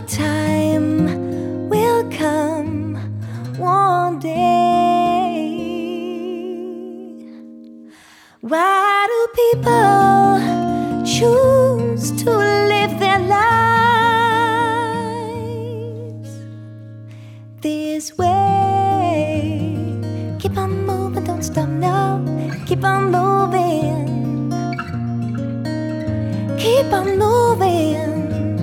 time will come one day. Why do people choose to live their lives this way? Keep on moving, don't stop now. Keep on moving. Keep on moving.